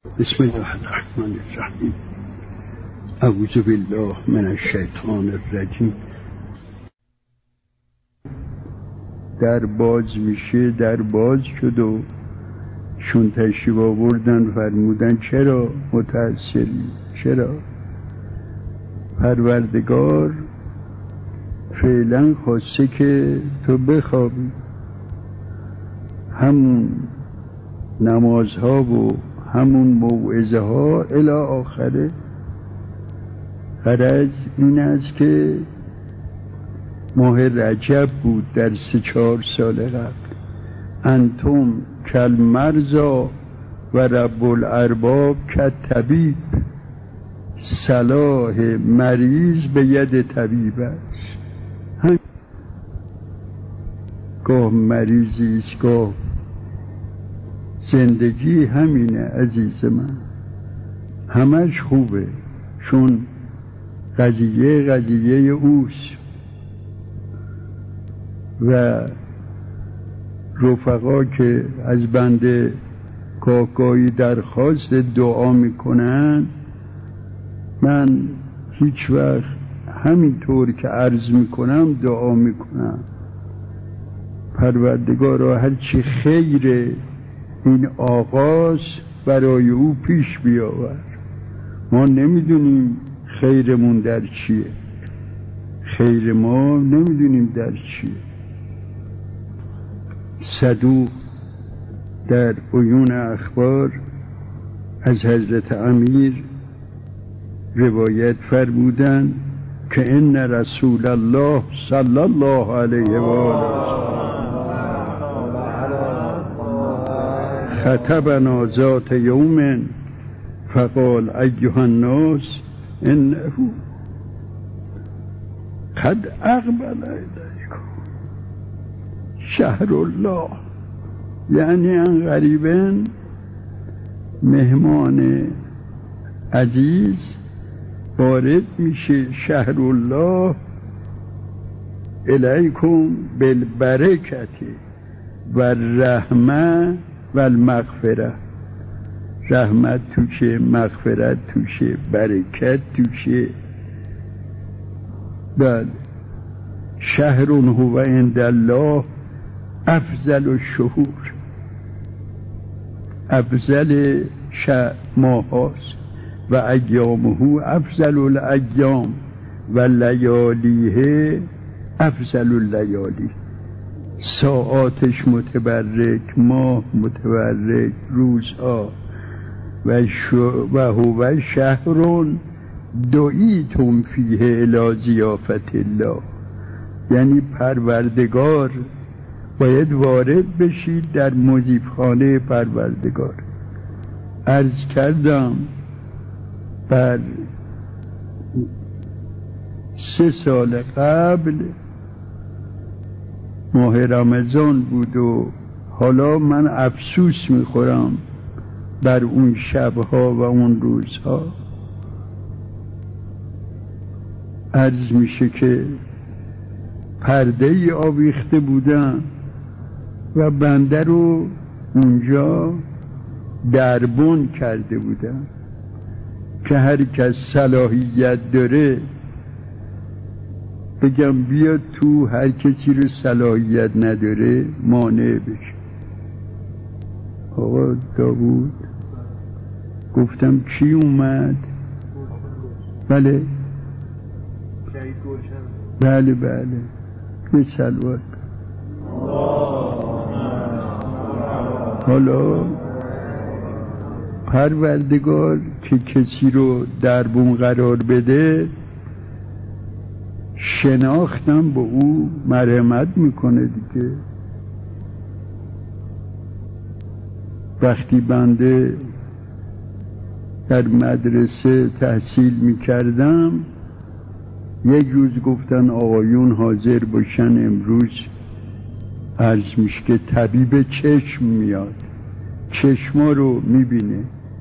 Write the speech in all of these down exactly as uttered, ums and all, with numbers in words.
بسم الله الرحمن الرحیم. اعوذ بالله من الشیطان الرجیم. در باز میشه، در باز شد و چون تشریف آوردن فرمودن چرا متأثری؟ چرا؟ پروردگار فعلا خواسته که تو بخوابی، همون نمازها و همون موعظه ها الی آخره. غرض این است که ماه رجب بود در سه چهار سال قبل. انتم کالمرضی و رب الارباب کالطبیب، صلاح مریض به ید طبیب است. هم گاه مریضی است، گاه زندگی همینه عزیز من، همش خوبه چون قضیه قضیه اوست. و رفقا که از بنده گاهگاهی درخواست دعا میکنن، من هیچ وقت همینطور که عرض میکنم دعا میکنم پروردگارا هرچی خیر این آغاز برای او پیش بیاور. ما نمیدونیم خیرمون در چیه، خیر ما نمیدونیم در چیه. صدوق در عیون اخبار از حضرت امیر روایت فرمودن که ان رسول الله صلی الله علیه و آله خطبنا ذات یوم فقال ایها الناس انه قد اقبل الیکم شهر الله. یعنی ان غریبا مهمان عزیز وارد میشه شهر الله الیکم بالبرکت و رحمه و المغفره. رحمت توشه، مغفرت توشه، برکت توشه. بله. شهر هو عند الله افضل الشهور، افضل ماه هاست و ایامه افضل الایام و لیالیه افضل اللیالی. ساعاتش متبرک، ماه متبرک، روزها. و, و هو شهر دعیتم فیه الی ضیافت الله. یعنی پروردگار باید وارد بشید در مضیفخانه پروردگار. عرض کردم بر سه سال قبل ماه رمضان بود و حالا من افسوس میخورم بر اون شبها و اون روزها. عرض میشه که پرده ای آویخته بودن و بنده رو اونجا دربون کرده بودن که هر کس صلاحیت داره بگم بیاد تو، هر کسی رو صلاحیت نداره مانع بشه. آقا داوود گفتم کی اومد؟ بله بله بله یه سلوات. حالا پروردگار که کسی رو دربون قرار بده شناختم با او مرحمت میکنه دیگه. وقتی بنده در مدرسه تحصیل میکردم یک روز گفتن آقایون حاضر باشن امروز عرض میشه که طبیب چشم میاد، چشما رو میبینه.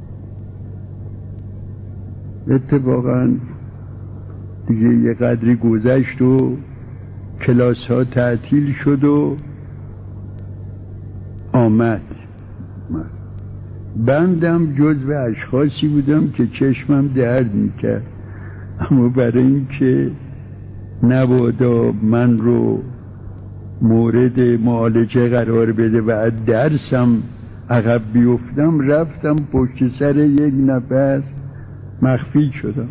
اتفاقا دیگه یه قدری گذشت و کلاس ها تعطیل شد و آمد. بندم جزو اشخاصی بودم که چشمم درد میکرد، اما برای اینکه نبادا من رو مورد معالجه قرار بده و از درسم عقب بیفتم، رفتم پشت سر یک نفر مخفی شدم.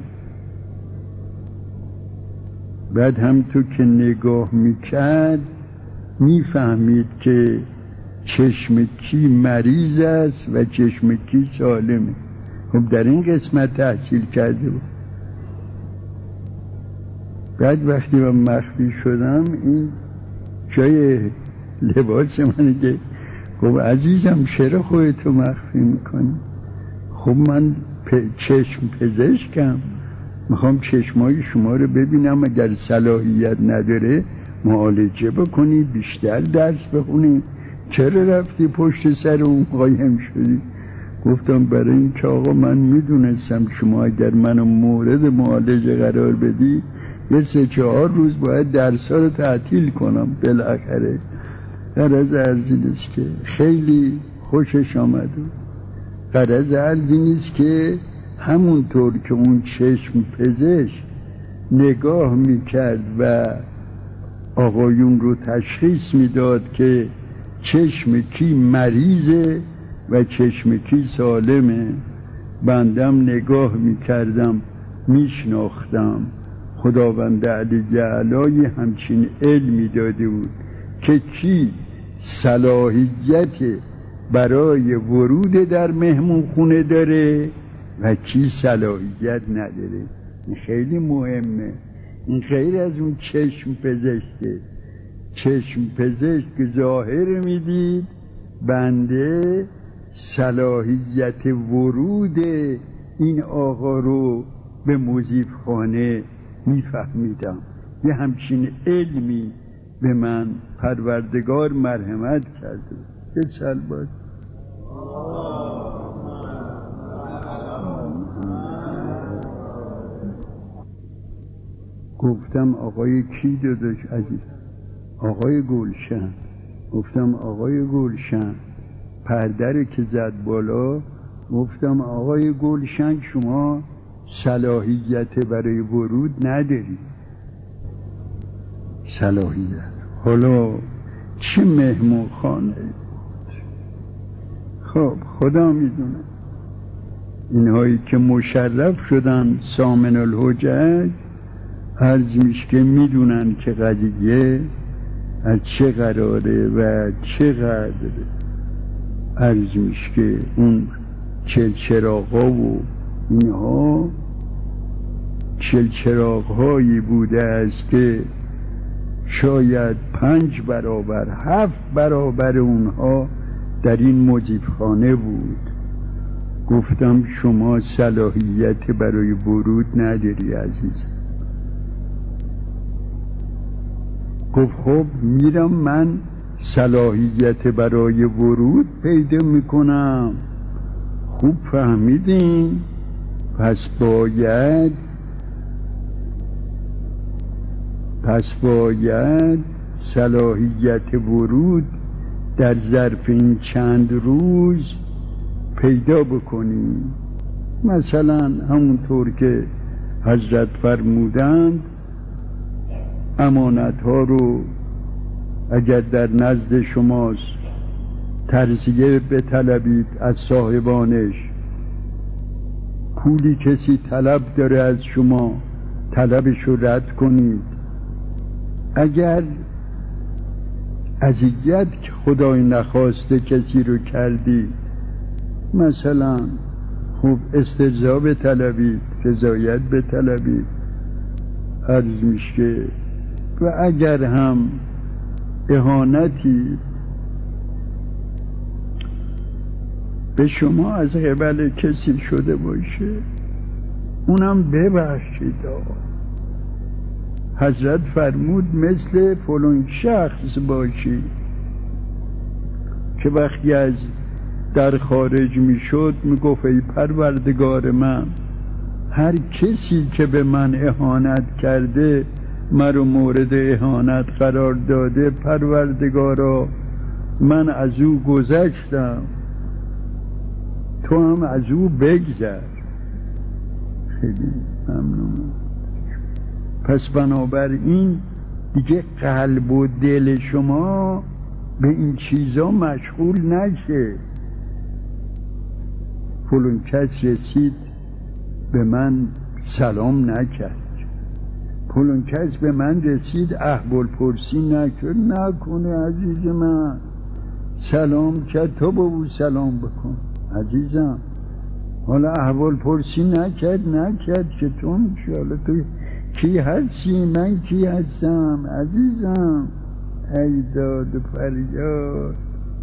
بعد همونطور که نگاه میکرد میفهمید که چشم کی مریض است و چشم کی سالمه. خب در این قسمت تحصیل کرده بود. بعد وقتی من مخفی شدم این جای لباس منه که خب عزیزم چرا خودتو مخفی میکنی؟ خب من چشم پزشکم، میخوام چشمای شما رو ببینم، اگر صلاحیت نداره معالجه بکنی، بیشتر درس بخونی، چرا رفتی پشت سر اون قایم شدی؟ گفتم برای این که آقا من میدونستم شما اگر منو مورد معالجه قرار بدی یه سه چهار روز باید درسا رو تعطیل کنم. بالاخره غرض عرض این است که خیلی خوشش آمد. غرض عرض این است که همونطور که اون چشم پزشک نگاه میکرد و آقایون رو تشخیص میداد که چشم کی مریضه و چشم کی سالمه، بندم نگاه میکردم میشناختم. خداوند علی جلالای همچین علمی داده بود که کی صلاحیت برای ورود در مهمون خونه داره و کی صلاحیت نداره. این خیلی مهمه. این خیلی از اون چشم پزشکه. چشم پزشک ظاهر میدید، بنده صلاحیت ورود این آقا رو به مضیف خانه میفهمیدم. یه همچین علمی به من پروردگار مرحمت کرده. یه سلبات گفتم آقای کی داداش عزیز؟ آقای گلشن. گفتم آقای گلشن. پردره که زد بالا گفتم آقای گلشن شما صلاحیت برای ورود نداری. صلاحیت حالا چه مهمون خانه بود؟ خب خدا میدونه. اینهایی که مشرف شدن سامن الحجج عرض میشه که میدونن که قضیه از چه قراره و چه قدره. عرض میشه که اون چلچراغا و اینها چلچراغهایی بوده است که شاید پنج برابر هفت برابر اونها در این مضیفخانه بود. گفتم شما صلاحیت برای ورود نداری عزیز. گفت خب میرم من صلاحیت برای ورود پیدا میکنم. خوب فهمیدین؟ پس باید پس باید صلاحیت ورود در ظرف این چند روز پیدا بکنیم. مثلا همونطور که حضرت فرمودند امانت ها رو اگر در نزد شماست ترضیه بطلبید از صاحبانش. پولی کسی طلب داره از شما طلبش رو رد کنید. اگر اذیت خدای نخواسته کسی رو کردید، مثلا خوب استرضا بطلبید، رضایت بطلبید. عرض میشه و اگر هم اهانتی به شما از قبل کسی شده باشه اونم ببخشید. حضرت فرمود مثل فلان شخص باشی که وقتی از در خارج میشد میگفت ای پروردگار من، هر کسی که به من اهانت کرده مرا مورد اهانت قرار داده، پروردگارا من از او گذشتم، تو هم از او بگذر. خیلی ممنون. پس بنابراین دیگه قلب و دل شما به این چیزا مشغول نشه. فلان کس رسید به من سلام نکرد، فلان کس به من رسید احوال پرسی نکرد. نکنه عزیز من، سلام کرد تو با او سلام بکن عزیزم. حالا احوال پرسی نکرد نکرد که تو میشه، حالا تو کی هستی من کی هستم عزیزم. ای داد و فریاد.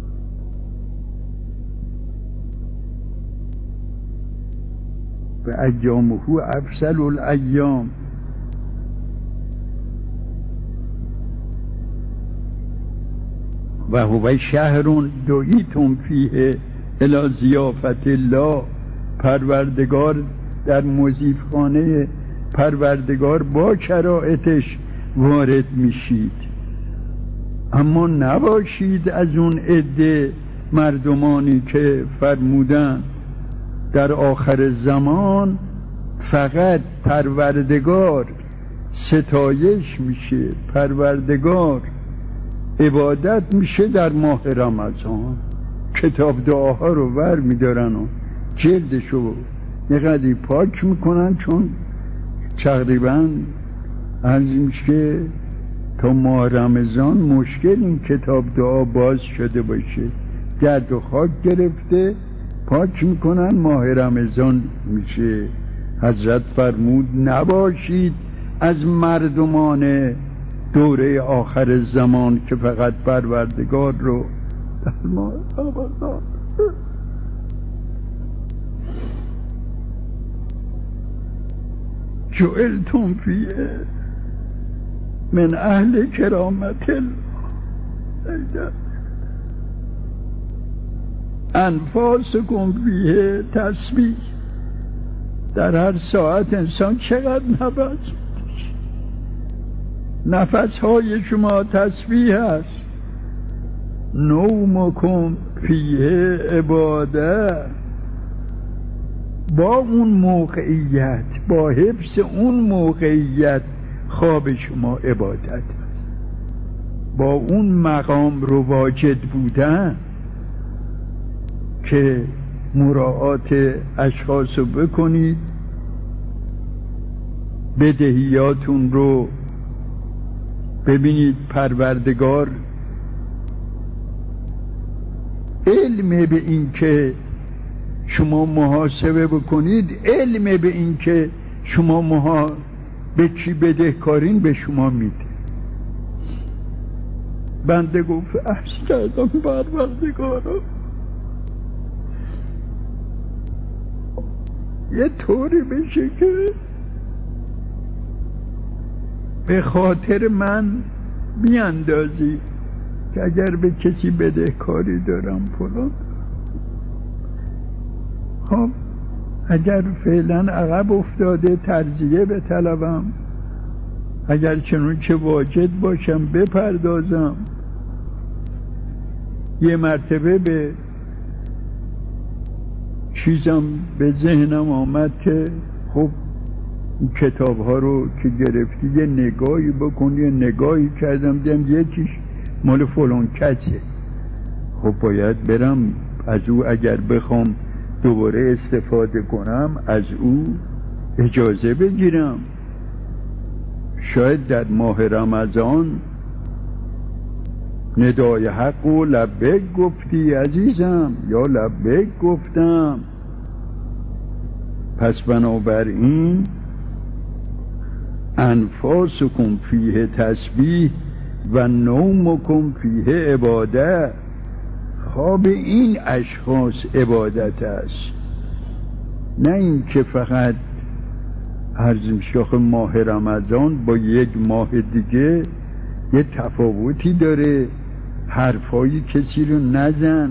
و ایامه افضل الایام. و هو شهر دعیتم فیه الی ضیافت الله. پروردگار در مضیفخانه پروردگار با شرایطش وارد میشید، اما نباشید از اون عده مردمانی که فرمودن در آخر زمان فقط پروردگار ستایش میشه، پروردگار عبادت میشه در ماه رمضان. کتاب دعاها رو ور میدارن و جلدشو یه پاک میکنن، چون تقریبا عرض میشه تا ماه رمضان مشکل این کتاب دعا باز شده باشه، گرد و خاک گرفته، پاک میکنن ماه رمضان میشه. حضرت فرمود نباشید از مردمان دوره آخر زمان که فقط پروردگار رو در ماه رمضان. جعلتم فیه من اهل کرامت الله. انفاسکم فیه تسبیح. در هر ساعت انسان چقدر نفس میکشه، نفس های شما تسبیح است. نومکم فیه عباده. با اون موقعیت، با حفظ اون موقعیت خواب شما عبادت است. با اون مقام رو واجد بودن که مراعات اشخاص رو بکنید، بدهیاتون رو ببینید. پروردگار علم به این که شما محاسبه بکنید، علم به این که شما محا به چی بدهکارین به شما میده. بنده گفت عرض کردم پروردگارا یه طوری بشه که به خاطر من بیاندازی که اگر به کسی بدهکاری دارم فلان. خب اگر فعلا عقب افتاده ترضیه به طلبم، اگر چنون که واجد باشم بپردازم. یه مرتبه به چیزم به ذهنم آمد که خب کتاب ها رو که گرفتی یه نگاهی بکن. یه نگاهی کردم دیدم یکیش مال فلان کسه. خب باید برم از او اگر بخوام دوباره استفاده کنم از او اجازه بگیرم. شاید در ماه رمضان ندای حق و لبیک گفتی عزیزم، یا لبیک گفتم. پس بنابراین انفاسکم فیه تسبیح و نومکم فیه عباده. خواب این اشخاص عبادت است، نه این که فقط عرض میشه ماه رمضان با یک ماه دیگه یه تفاوتی داره. حرفای کسی رو نزن،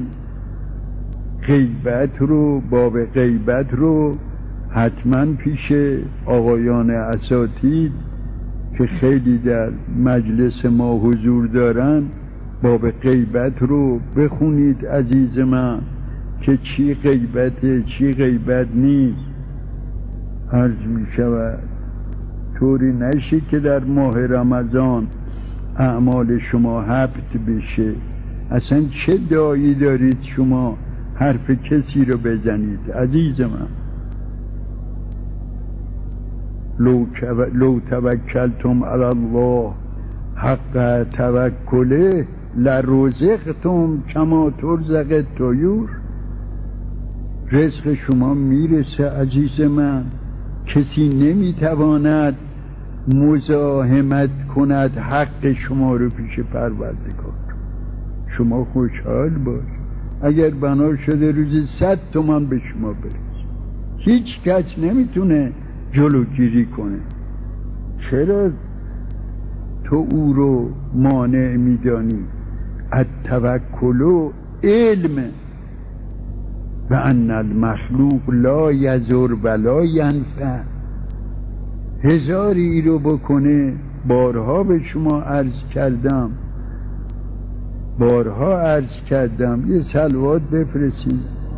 غیبت رو، باب غیبت رو حتما پیش آقایان اساتید که خیلی در مجلس ما حضور دارن باب غیبت رو بخونید عزیز من، که چی غیبته چی غیبت نیست. عرض می شود طوری نشی که در ماه رمضان اعمال شما حبط بشه. اصلا چه دایی دارید شما حرف کسی رو بزنید عزیز من؟ لو, لو توکلتم علی الله حق توکله لرزقتم کما ترزق الطیور. رزق شما میرسه عزیز من، کسی نمیتواند مزاحمت کند حق شما رو پیش پروردگار. شما خوشحال باش اگر بنا شده روزی صد تومان به شما برسه، هیچ کس نمیتونه جلوگیری کنه. چرا تو او رو مانع میدانی؟ التوکل علم و ان المخلوق لا یضر ولا ینفع. هزاری رو بکنه. بارها به شما عرض کردم بارها عرض کردم یه صلوات بفرستید.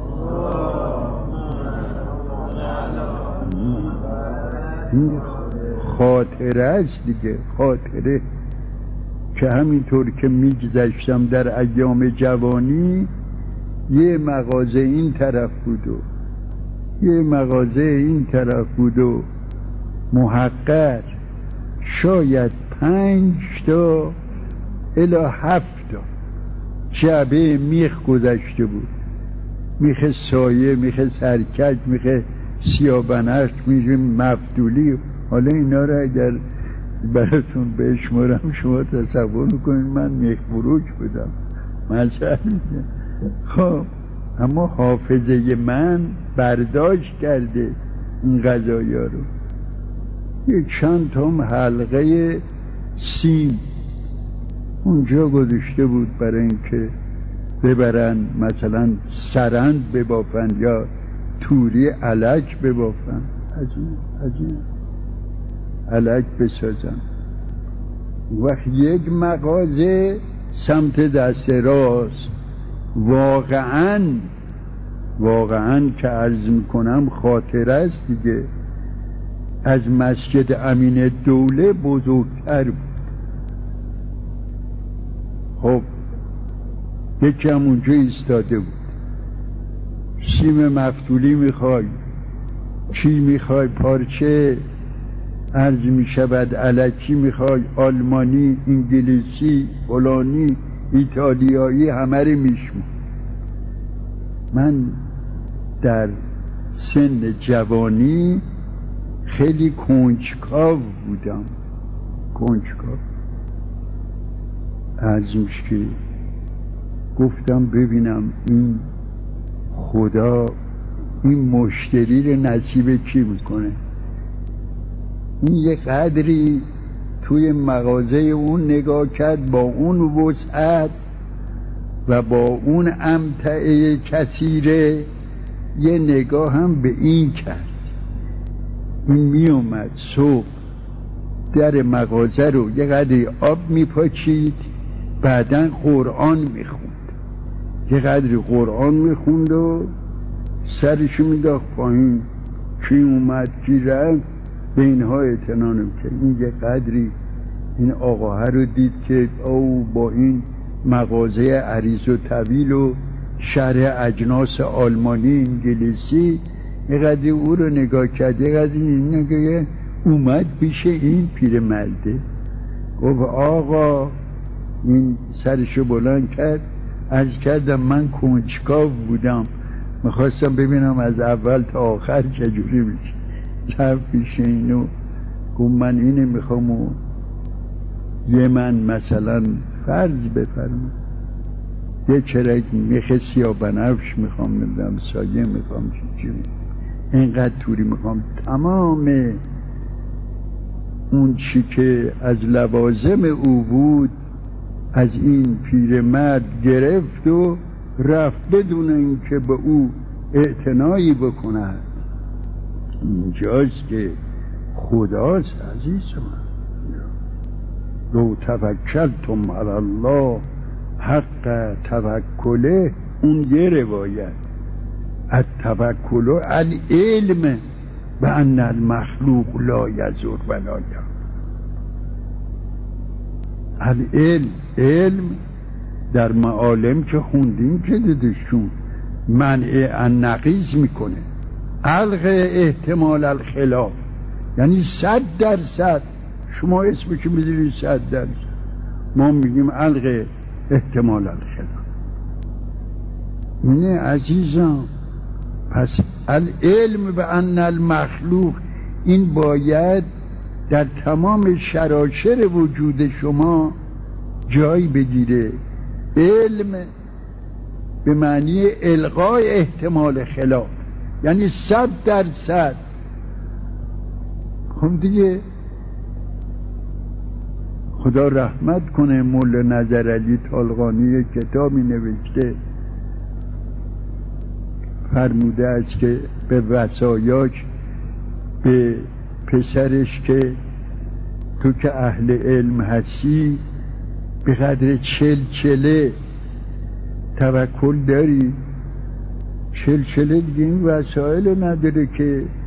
خاطره است دیگه، خاطره که همینطور که میگذشتم در ایام جوانی یه مغازه این طرف بود و یه مغازه این طرف بود و محقر شاید پنج تا الی هفت تا جعبه میخ گذاشته بود. میخ سایه، میخ سرکج، میخ سیابنفت، میخ مفتولی. حالا اینا را اگر براتون بشمارم شما تصور میکنید من میخ فروش بودم مثلا. خب اما حافظه من برداشت کرده این غذایا رو. یک چند تا حلقه سیم اونجا گذاشته بود برای اینکه ببرن مثلا سرند ببافن یا توری علک ببافن، از این از این علک بسازن. وقت یک مغازه سمت دست راست واقعا واقعا که عرض میکنم خاطره است دیگه، از مسجد امین دوله بزرگتر بود. خب یکی هم اونجا ایستاده بود. سیم مفتولی میخوای؟ چی میخوای؟ پارچه عرض میشود علکی میخوای؟ آلمانی، انگلیسی، فلانی، ایتالیایی، همه رو میشمون. من در سن جوانی خیلی کنجکاو بودم، کنجکاو. عرضش که گفتم ببینم این خدا این مشتری رو نصیب کی میکنه. این یه قدری توی مغازه اون نگاه کرد با اون وسعت و با اون امتعه کثیره، یه نگاه هم به این کرد. این می اومد صبح در مغازه رو یه قدری آب میپاچید، بعدن قرآن میخوند، یه قدری قرآن میخوند و سرشو میداخت پایین. کی اومد کی رفت به اینها اعتنا نمی‌کرد. این یه قدری این آقاه رو دید که او با این مغازه عریض و طویل و شرح اجناس آلمانی انگلیسی، یه قدری او رو نگاه کرد، یه قدری این نگاه اومد پیش این پیرمرده. گفت آقا، این سرشو بلند کرد، عرض کردم من کنجکاو بودم، میخواستم ببینم از اول تا آخر چجوری میشه. رفت پیش اینو گفت من اینه میخوام و یه من مثلا فرض بفرمم یه چرک میخه سیاه بنفش میخوام، نمیدونم سایه میخوام، چی چی اینقدر توری میخوام. تمام اون چی که از لوازم او بود از این پیرمرد گرفت و رفت بدون اینکه به او اعتنایی بکند. اینجاست که خداست عزیز من. لو توکلتم علی الله حق توکله، اون یه روایت. التوکل العلم به ان المخلوق لا یضر ولا ینفع. العلم، علم در معالم که خوندیم که دیدشون منع النقیض میکنه، الغ احتمال الخلاف، یعنی صد درصد شما اسمشو میدونید صد درصد، ما میگیم الغ احتمال الخلاف. اینه عزیزان. پس العلم به ان المخلوق، این باید در تمام شراشر وجود شما جای بگیره. علم به معنی الغای احتمال خلاف، یعنی صد درصد. خب دیگه خدا رحمت کنه، مولا نظرعلی طالقانی کتابی نوشته، فرموده است که به وصایاش به پسرش که تو که اهل علم هستی به قدر چل چله توکل داری. چل چله دیگه این وسایل نداره که